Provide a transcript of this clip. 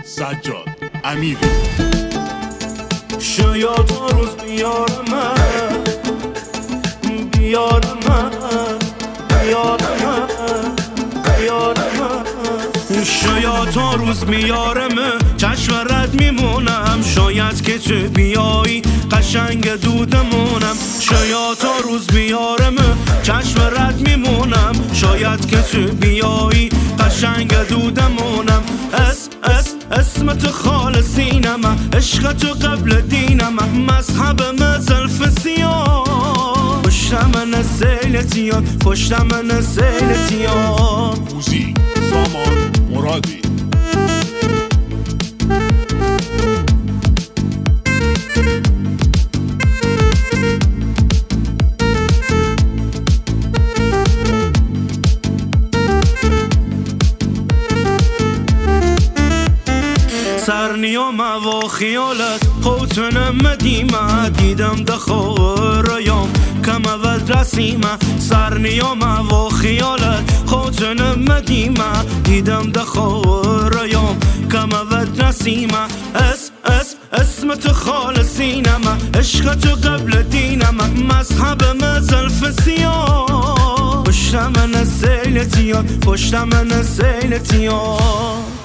سجاد امیری. شاید روز بیارم شاید تا روز میارم چشم رد میمونم، شاید که تو بیایی قشنگ دودمونم. شاید تا روز میارم چشم رد میمونم، شاید که تو بیایی قشنگ دودمونم. اسمت خالصینم، عشق تو قبل دینم، مذهب مزلف سیاه. پشت من سیلتیان، پشت من سیلتیان. موزیک سامان مرادی. سرنیام و خیالت خوتنم دیمه، دیدم دخور یام کم اول رسیمه. سرنیام و خیالت خوتنم دیمه، دیدم دخور یام کم اول رسیمه. اسمت خالصینم، عشق تو قبل دینم، مذهب مزلف سیاه. پشت من سیلتیان، پشت من سیلتیان.